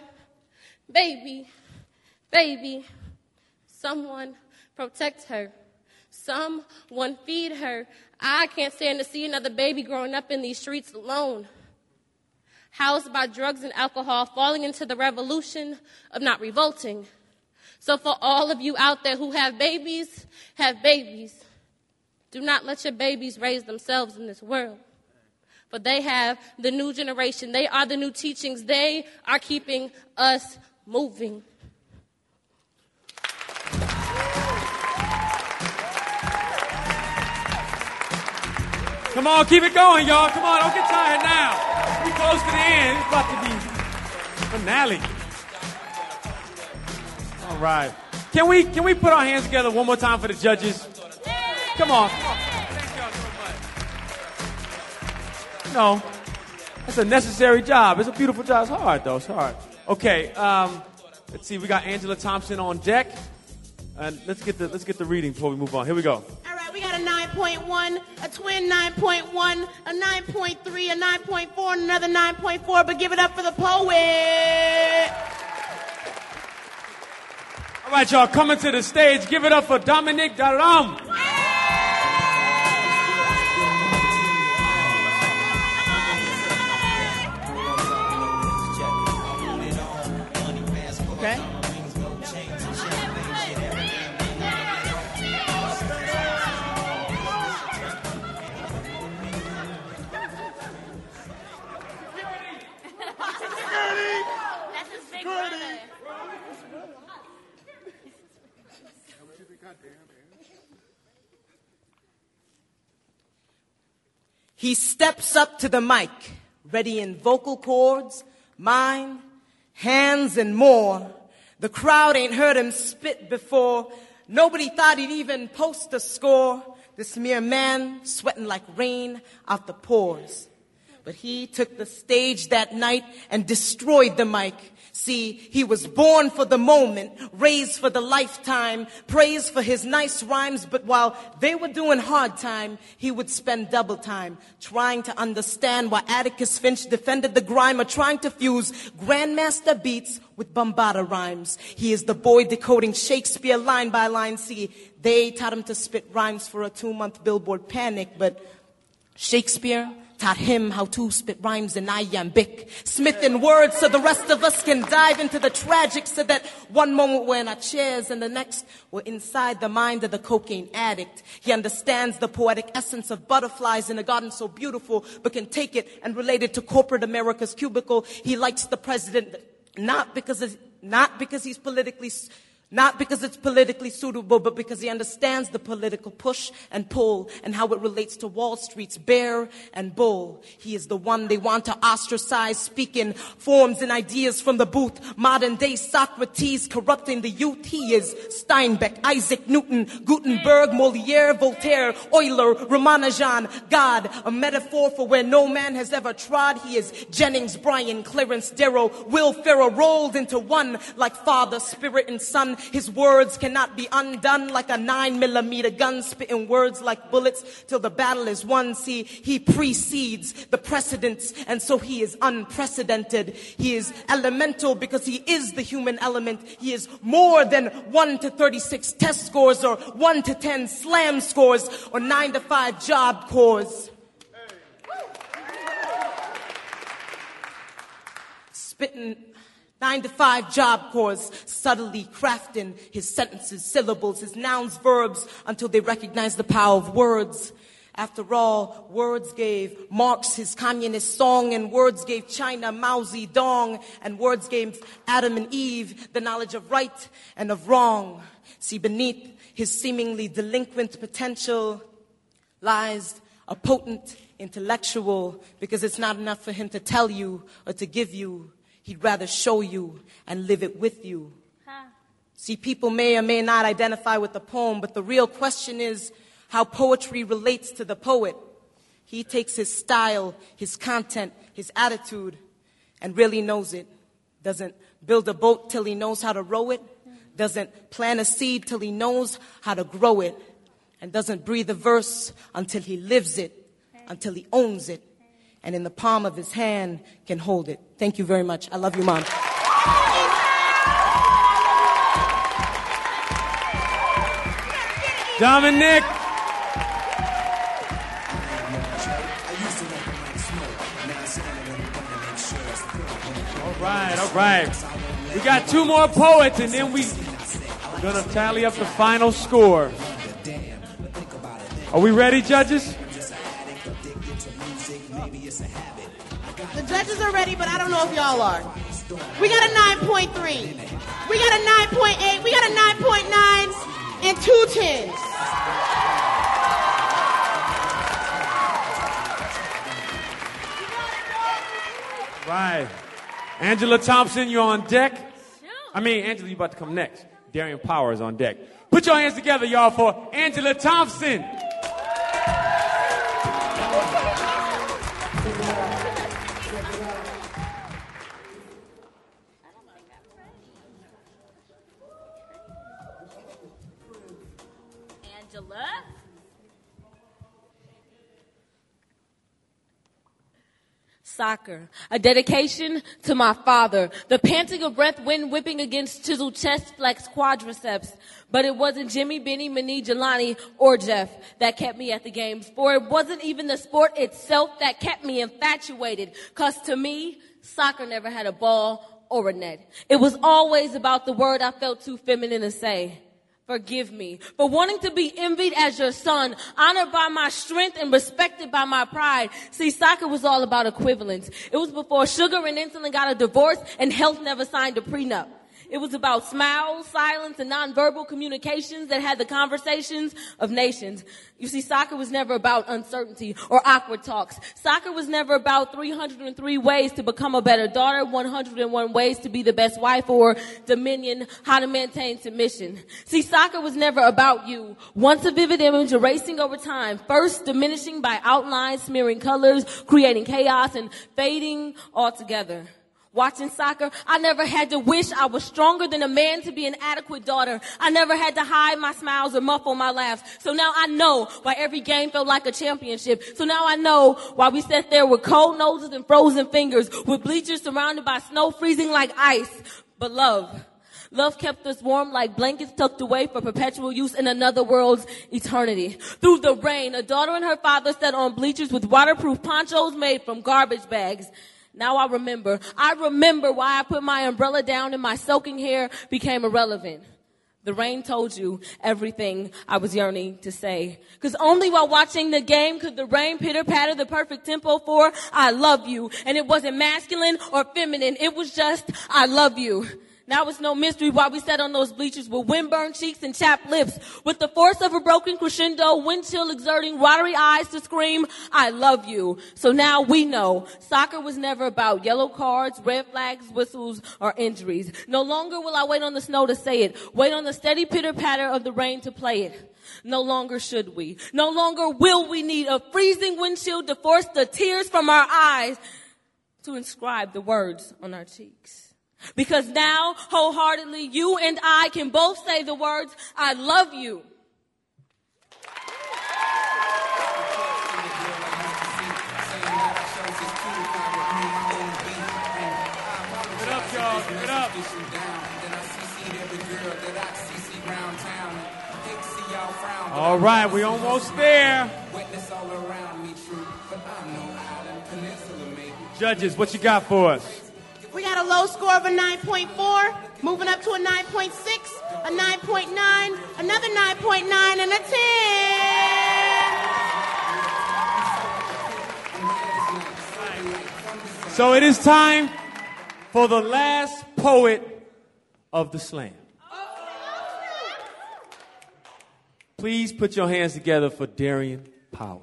Baby, baby, someone protect her. someone feed her. I can't stand to see another baby growing up in these streets alone, housed by drugs and alcohol, falling into the revolution of not revolting. So for all of you out there who have babies, have babies. Do not let your babies raise themselves in this world. For they have the new generation. They are the new teachings. They are keeping us moving. Come on, keep it going, y'all. Come on, don't get tired now. We close to the end. It's about to be finale. All right. Can we can we put our hands together one more time for the judges? Come on. Come on. Thank y'all so much. You know, it's a necessary job. It's a beautiful job. It's hard, though. It's hard. Okay. Um, let's see. We got Angela Thompson on deck. And let's get the let's get the reading before we move on. Here we go. All right, we got a nine point one, a twin nine point one, a nine point three, a nine point four, and another nine point four. But give it up for the poet. All right, y'all, coming to the stage. Give it up for Dominic Daram. Okay. He steps up to the mic, ready in vocal cords, mind, hands, and more. The crowd ain't heard him spit before. Nobody thought he'd even post a score. This mere man sweating like rain out the pores. But he took the stage that night and destroyed the mic. See, he was born for the moment, raised for the lifetime, praised for his nice rhymes, but while they were doing hard time, he would spend double time trying to understand why Atticus Finch defended the grime, or trying to fuse grandmaster beats with bombada rhymes. He is the boy decoding Shakespeare line by line. See, they taught him to spit rhymes for a two-month Billboard panic, but Shakespeare taught him how to spit rhymes in iambic, smithing words so the rest of us can dive into the tragic, so that one moment we're in our chairs and the next we're inside the mind of the cocaine addict. He understands the poetic essence of butterflies in a garden so beautiful, but can take it and relate it to corporate America's cubicle. He likes the president not because of, not because he's politically Not because it's politically suitable, but because he understands the political push and pull and how it relates to Wall Street's bear and bull. He is the one they want to ostracize, speaking forms and ideas from the booth. Modern day Socrates corrupting the youth. He is Steinbeck, Isaac Newton, Gutenberg, Moliere, Voltaire, Euler, Ramanujan, God, a metaphor for where no man has ever trod. He is Jennings, Bryan, Clarence Darrow, Will Ferrell rolled into one like Father, Spirit, and Son. His words cannot be undone like a nine millimeter gun, spitting words like bullets till the battle is won. See, he precedes the precedents, and so he is unprecedented. He is elemental because he is the human element. He is more than one to thirty-six test scores, or one to ten slam scores, or nine to five job cores. Spitting Nine to five job corps, subtly crafting his sentences, syllables, his nouns, verbs, until they recognize the power of words. After all, words gave Marx his communist song, and words gave China Mao Zedong, and words gave Adam and Eve the knowledge of right and of wrong. See, beneath his seemingly delinquent potential lies a potent intellectual, because it's not enough for him to tell you or to give you. He'd rather show you and live it with you. Huh. See, people may or may not identify with the poem, but the real question is how poetry relates to the poet. He takes his style, his content, his attitude, and really knows it. Doesn't build a boat till he knows how to row it. Doesn't plant a seed till he knows how to grow it. And doesn't breathe a verse until he lives it, until he owns it, and in the palm of his hand can hold it. Thank you very much. I love you, Mom. Dominic right, all right. We got two more poets, and then we, we're going to tally up the final score. Are we ready, judges? The judges are ready, but I don't know if y'all are. We got a nine point three. We got a nine point eight. We got a nine point nine and two tens. Right. Angela Thompson, you're on deck. I mean, Angela, you about to come next. Darian Power is on deck. Put your hands together, y'all, for Angela Thompson. Angela? Soccer, a dedication to my father. The panting of breath, wind whipping against chiseled chest, flex quadriceps. But it wasn't Jimmy, Benny, Mani, Jelani, or Jeff that kept me at the games. For it wasn't even the sport itself that kept me infatuated. Cause to me, soccer never had a ball or a net. It was always about the word I felt too feminine to say. Forgive me for wanting to be envied as your son, honored by my strength and respected by my pride. See, soccer was all about equivalence. It was before sugar and insulin got a divorce and health never signed a prenup. It was about smiles, silence, and nonverbal communications that had the conversations of nations. You see, soccer was never about uncertainty or awkward talks. Soccer was never about three hundred three ways to become a better daughter, one hundred one ways to be the best wife, or dominion, how to maintain submission. See, soccer was never about you. Once a vivid image erasing over time, first diminishing by outlines, smearing colors, creating chaos, and fading altogether. Watching soccer, I never had to wish I was stronger than a man to be an adequate daughter. I never had to hide my smiles or muffle my laughs. So now I know why every game felt like a championship. So now I know why we sat there with cold noses and frozen fingers, with bleachers surrounded by snow freezing like ice. But love, love kept us warm like blankets tucked away for perpetual use in another world's eternity. Through the rain, a daughter and her father sat on bleachers with waterproof ponchos made from garbage bags. Now I remember. I remember why I put my umbrella down and my soaking hair became irrelevant. The rain told you everything I was yearning to say. Cause only while watching the game could the rain pitter patter the perfect tempo for I love you. And it wasn't masculine or feminine. It was just I love you. Now it's no mystery why we sat on those bleachers with windburned cheeks and chapped lips, with the force of a broken crescendo, wind chill exerting watery eyes to scream, I love you. So now we know soccer was never about yellow cards, red flags, whistles, or injuries. No longer will I wait on the snow to say it, wait on the steady pitter-patter of the rain to play it. No longer should we. No longer will we need a freezing windshield to force the tears from our eyes to inscribe the words on our cheeks. Because now, wholeheartedly, you and I can both say the words, I love you. Give it up, y'all. Give it up. All right, we almost there. Judges, what you got for us? We got a low score of a nine point four, moving up to a nine point six, a nine point nine, another nine point nine, and a ten. So it is time for the last poet of the slam. Please put your hands together for Darian Power.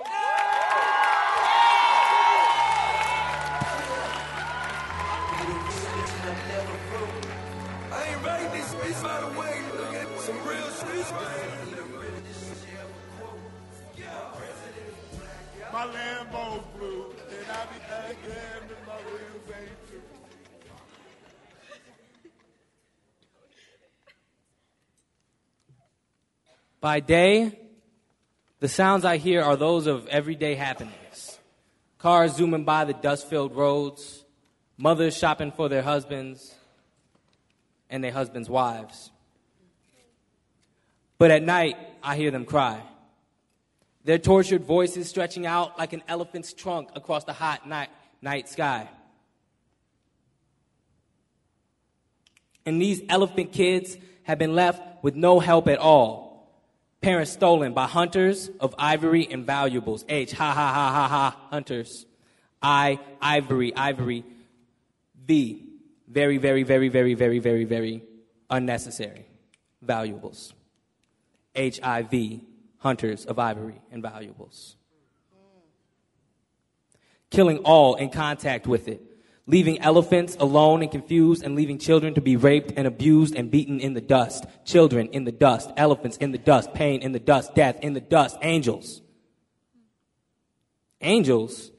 My Lambo's blue, and I be back there in my real ain't true. By day, the sounds I hear are those of everyday happenings. Cars zooming by the dust-filled roads, mothers shopping for their husbands and their husbands' wives. But at night, I hear them cry. Their tortured voices stretching out like an elephant's trunk across the hot night, night sky. And these elephant kids have been left with no help at all. Parents stolen by hunters of ivory and valuables. H, ha, ha, ha, ha, ha, hunters. I, ivory, ivory. V, very, very, very, very, very, very, very unnecessary. Valuables. H I V, hunters of ivory and valuables. Killing all in contact with it. Leaving elephants alone and confused, and leaving children to be raped and abused and beaten in the dust. Children in the dust. Elephants in the dust. Pain in the dust. Death in the dust. Angels. Angels?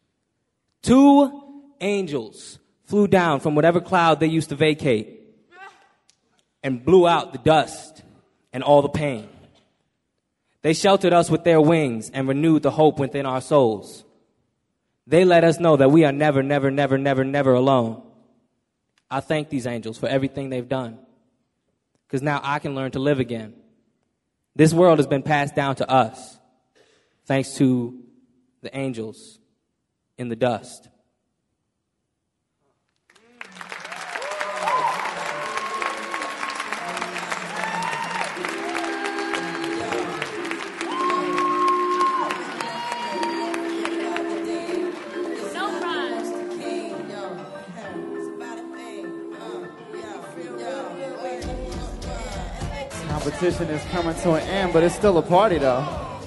Two angels flew down from whatever cloud they used to vacate and blew out the dust and all the pain. They sheltered us with their wings and renewed the hope within our souls. They let us know that we are never, never, never, never, never alone. I thank these angels for everything they've done, because now I can learn to live again. This world has been passed down to us thanks to the angels in the dust. Competition is coming to an end, but it's still a party though.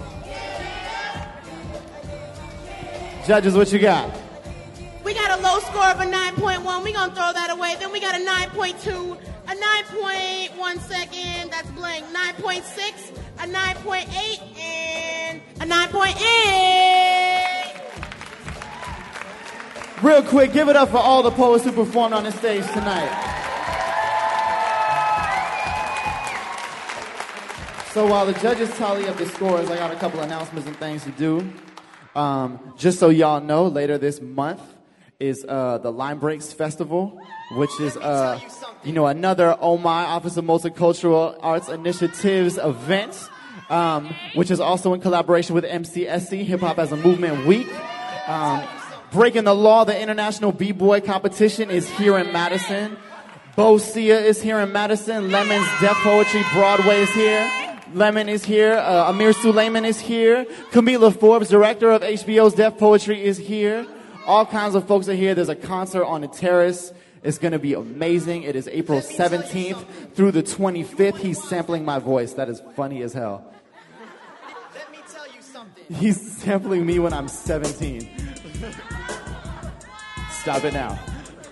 Judges, what you got? We got a low score of a nine point one. We're going to throw that away. Then we got a nine point two, a nine point one second, that's blank, nine point six, a nine point eight, and a nine point eight. Real quick, give it up for all the poets who performed on the stage tonight. So while the judges tally up the scores, I got a couple announcements and things to do. Um, just so y'all know, later this month is uh, the Line Breaks Festival, which is, uh, you know, another O M I, Office of Multicultural Arts Initiatives event, um, which is also in collaboration with M C S C, Hip Hop as a Movement Week. Um, Breaking the Law, the International B-Boy Competition, is here in Madison. Bo Sia is here in Madison. Lemon's Deaf Poetry Broadway is here. Lemon is here. Uh, Amir Suleiman is here. Camila Forbes, director of H B O's Deaf Poetry, is here. All kinds of folks are here. There's a concert on the terrace. It's going to be amazing. It is April seventeenth through the twenty-fifth. He's sampling my voice. That is funny as hell. Let me tell you something. He's sampling me when I'm seventeen. Stop it now.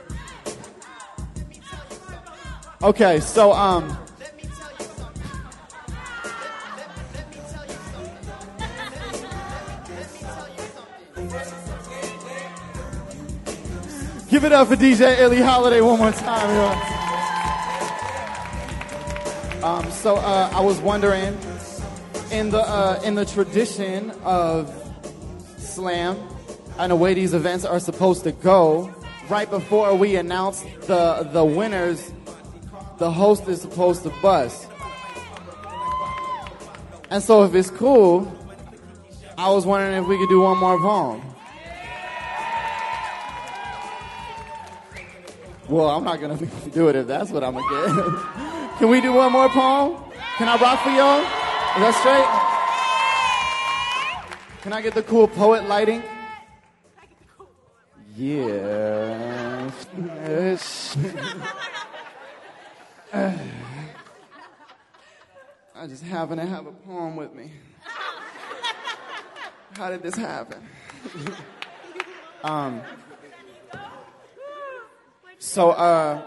Okay, so, um... give it up for D J Illy Holiday one more time, yo. Um, so uh, I was wondering, in the uh, in the tradition of slam and the way these events are supposed to go, right before we announce the the winners, the host is supposed to buzz. And so if it's cool, I was wondering if we could do one more poem. Well, I'm not going to do it if that's what I'm going to get. Can we do one more poem? Can I rock for y'all? Is that straight? Can I get the cool poet lighting? Yeah. I just happen to have a poem with me. How did this happen? um... So, uh,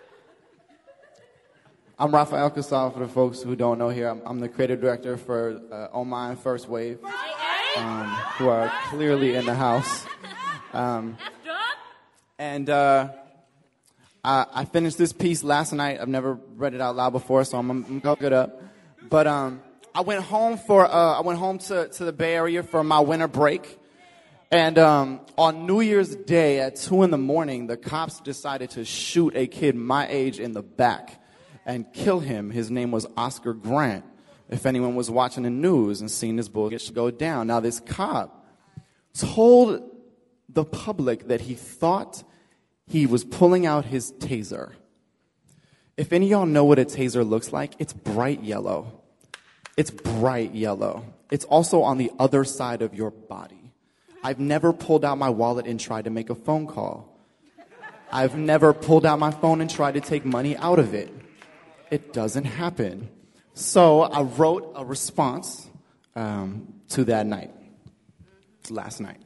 I'm Rafael Casal, for the folks who don't know here. I'm, I'm the creative director for uh, O M I and First Wave, um, who are clearly in the house. Um, and uh, I, I finished this piece last night. I've never read it out loud before, so I'm, I'm gonna get up. But um, I went home for uh, I went home to, to the Bay Area for my winter break. And um, on New Year's Day at two in the morning, the cops decided to shoot a kid my age in the back and kill him. His name was Oscar Grant, if anyone was watching the news and seen this bullshit go down. Now, this cop told the public that he thought he was pulling out his taser. If any of y'all know what a taser looks like, it's bright yellow. It's bright yellow. It's also on the other side of your body. I've never pulled out my wallet and tried to make a phone call. I've never pulled out my phone and tried to take money out of it. It doesn't happen. So I wrote a response um, to that night, last night.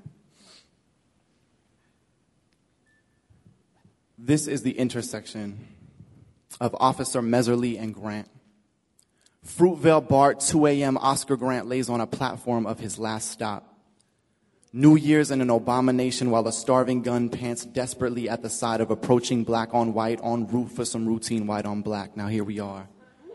This is the intersection of Officer Meserly and Grant. Fruitvale Bar, two a.m., Oscar Grant lays on a platform of his last stop. New Year's in an Obama nation while a starving gun pants desperately at the side of approaching black on white en route for some routine white on black. Now here we are.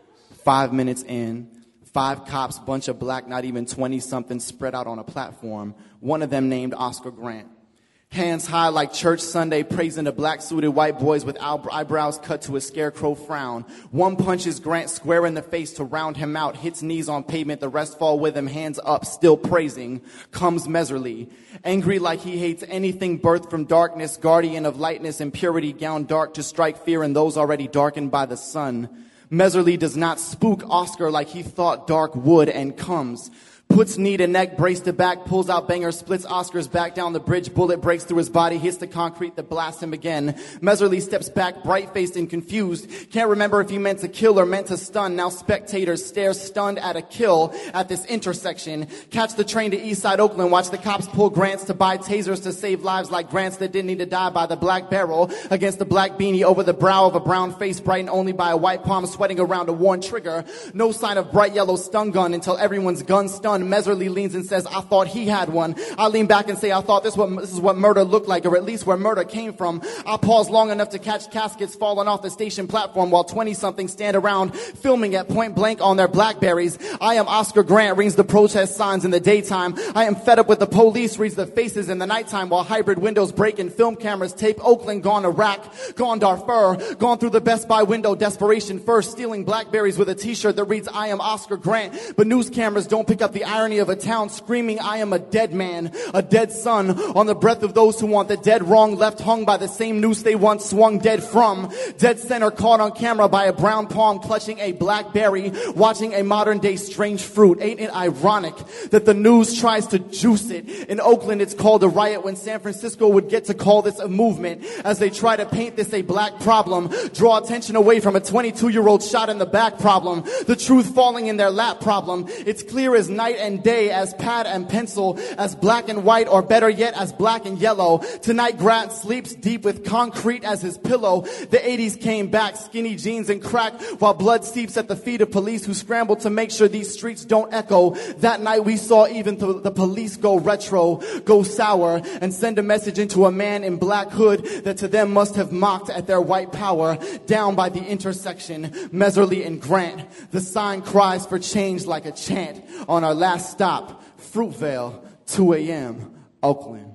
Five minutes in, five cops, bunch of black, not even twenty-something, spread out on a platform, one of them named Oscar Grant. Hands high like church Sunday, praising the black-suited white boys with eyebrows cut to a scarecrow frown. One punches Grant square in the face to round him out, hits knees on pavement, the rest fall with him, hands up, still praising. Comes Meserly, angry like he hates anything birthed from darkness, guardian of lightness and purity, gowned dark to strike fear in those already darkened by the sun. Meserly does not spook Oscar like he thought dark would, and comes. Puts knee to neck, brace to back, pulls out banger, splits Oscar's back down the bridge, bullet breaks through his body, hits the concrete that blasts him again. Meserly steps back, bright-faced and confused. Can't remember if he meant to kill or meant to stun. Now spectators stare stunned at a kill at this intersection. Catch the train to Eastside Oakland, watch the cops pull grants to buy tasers to save lives like grants that didn't need to die by the black barrel against the black beanie over the brow of a brown face brightened only by a white palm sweating around a worn trigger. No sign of bright yellow stun gun until everyone's gun stunned. Meserly leans and says, I thought he had one. I lean back and say, I thought this, what, this is what murder looked like, or at least where murder came from. I pause long enough to catch caskets falling off the station platform while twenty-somethings stand around filming at point blank on their Blackberries. I am Oscar Grant, rings the protest signs in the daytime. I am fed up with the police, reads the faces in the nighttime while hybrid windows break and film cameras tape Oakland, gone Iraq, gone Darfur, gone through the Best Buy window, desperation first, stealing Blackberries with a t-shirt that reads, I am Oscar Grant. But news cameras don't pick up the irony of a town screaming, I am a dead man, a dead son, on the breath of those who want the dead wrong, left hung by the same noose they once swung dead from. Dead center caught on camera by a brown palm clutching a blackberry, watching a modern day strange fruit. Ain't it ironic that the news tries to juice it? In Oakland it's called a riot when San Francisco would get to call this a movement as they try to paint this a black problem, draw attention away from a twenty-two year old shot in the back problem, the truth falling in their lap problem. It's clear as night and day, as pad and pencil, as black and white, or better yet, as black and yellow. Tonight Grant sleeps deep with concrete as his pillow. The eighties came back, skinny jeans and crack, while blood seeps at the feet of police who scramble to make sure these streets don't echo. That night we saw even the, the police go retro, go sour, and send a message into a man in black hood that to them must have mocked at their white power. Down by the intersection, Meserly and Grant, the sign cries for change like a chant. On our last stop, Fruitvale, two a.m., Oakland.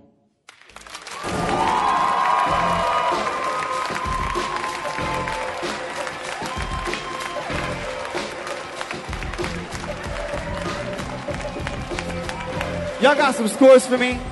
Y'all got some scores for me?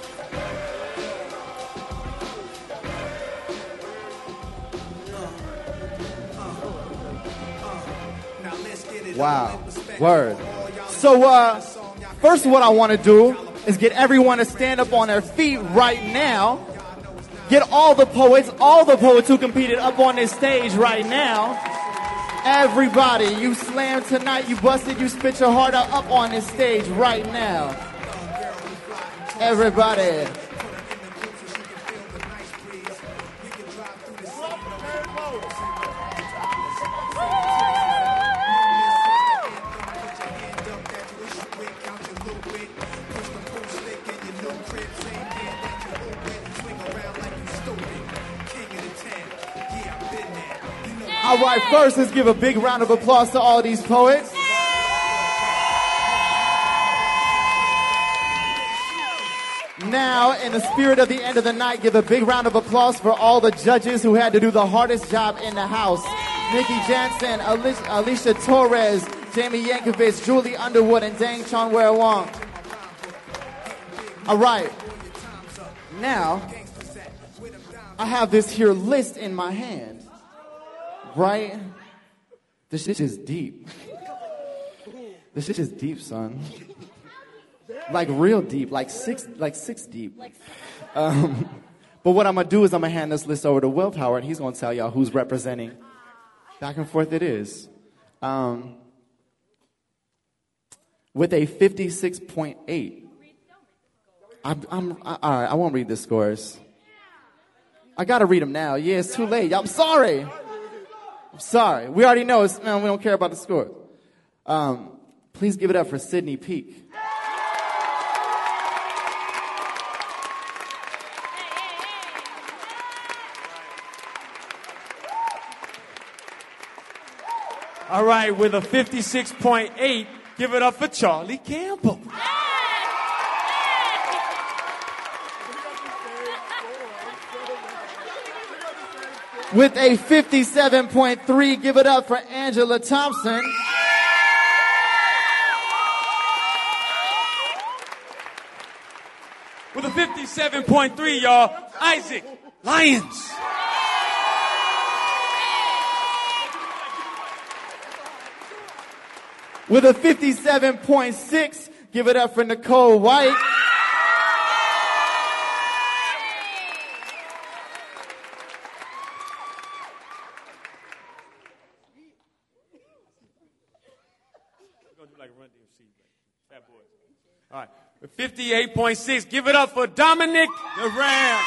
Wow. Word. So, uh, first what I want to do is get everyone to stand up on their feet right now. Get all the poets, all the poets who competed up on this stage right now. Everybody, you slammed tonight, you busted, you spit your heart out up on this stage right now. Everybody. All right, first, let's give a big round of applause to all these poets. Now, in the spirit of the end of the night, give a big round of applause for all the judges who had to do the hardest job in the house. Nikki Jansen, Alicia, Alicia Torres, Jamie Yankovic, Julie Underwood, and Dang Chonware Wong. All right. Now, I have this here list in my hand. Right? This shit is deep. This shit is deep, son. Like real deep, like six, like six deep. Um, but what I'm gonna do is I'm gonna hand this list over to Willpower, and he's gonna tell y'all who's representing. Back and forth it is. Um, with a fifty-six point eight. I'm, I'm, I, all right, I won't read the scores. I gotta read them now. Yeah, it's too late. I'm sorry. I'm sorry. We already know it's, no, we don't care about the scores. Um, please give it up for Sydney Peak. All right, with a fifty-six point eight, give it up for Charlie Campbell. With a fifty-seven point three, give it up for Angela Thompson. With a fifty-seven point three, y'all, Isaac Lyons. With a fifty-seven point six, give it up for Nicole White. All right, with fifty-eight point six, give it up for Dominic Duran.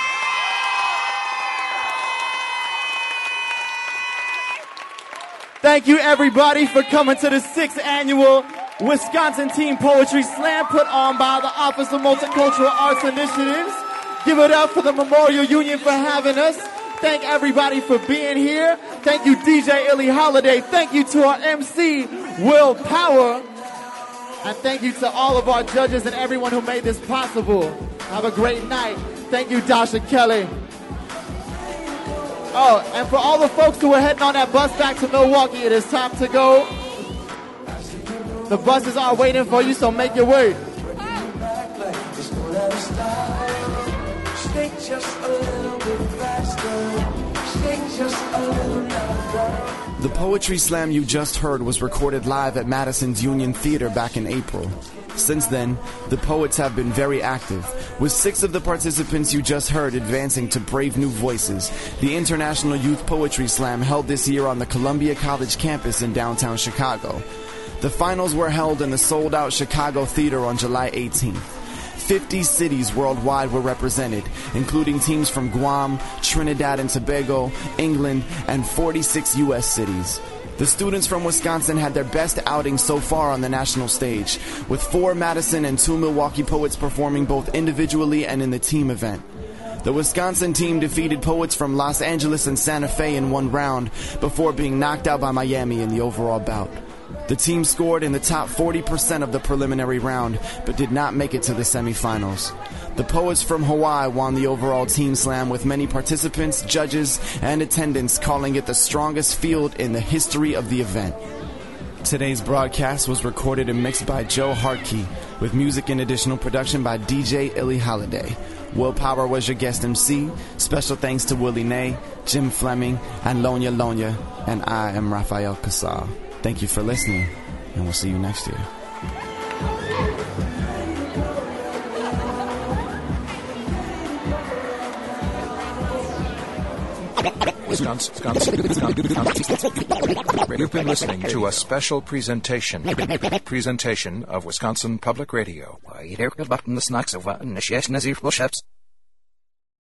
Thank you, everybody, for coming to the sixth annual Wisconsin Teen Poetry Slam put on by the Office of Multicultural Arts Initiatives. Give it up for the Memorial Union for having us. Thank everybody for being here. Thank you, D J Illy Holiday. Thank you to our M C, Will Power. And thank you to all of our judges and everyone who made this possible. Have a great night. Thank you, Dasha Kelly. Oh, and for all the folks who are heading on that bus back to Milwaukee, it is time to go. The buses are waiting for you, so make your way. The Poetry Slam you just heard was recorded live at Madison's Union Theater back in April. Since then, the poets have been very active, with six of the participants you just heard advancing to brave new voices. The International Youth Poetry Slam held this year on the Columbia College campus in downtown Chicago. The finals were held in the sold-out Chicago Theater on July eighteenth. fifty cities worldwide were represented, including teams from Guam, Trinidad and Tobago, England, and forty-six U S cities. The students from Wisconsin had their best outing so far on the national stage, with four Madison and two Milwaukee poets performing both individually and in the team event. The Wisconsin team defeated poets from Los Angeles and Santa Fe in one round before being knocked out by Miami in the overall bout. The team scored in the top forty percent of the preliminary round, but did not make it to the semifinals. The poets from Hawaii won the overall team slam, with many participants, judges, and attendants calling it the strongest field in the history of the event. Today's broadcast was recorded and mixed by Joe Hartke, with music and additional production by D J Illy Holiday. Will Power was your guest M C. Special thanks to Willie Nay, Jim Fleming, and Lonya Lonya. And I am Rafael Casal. Thank you for listening, and we'll see you next year. Wisconsin, Wisconsin, Wisconsin. You've been listening to a special presentation presentation of Wisconsin Public Radio.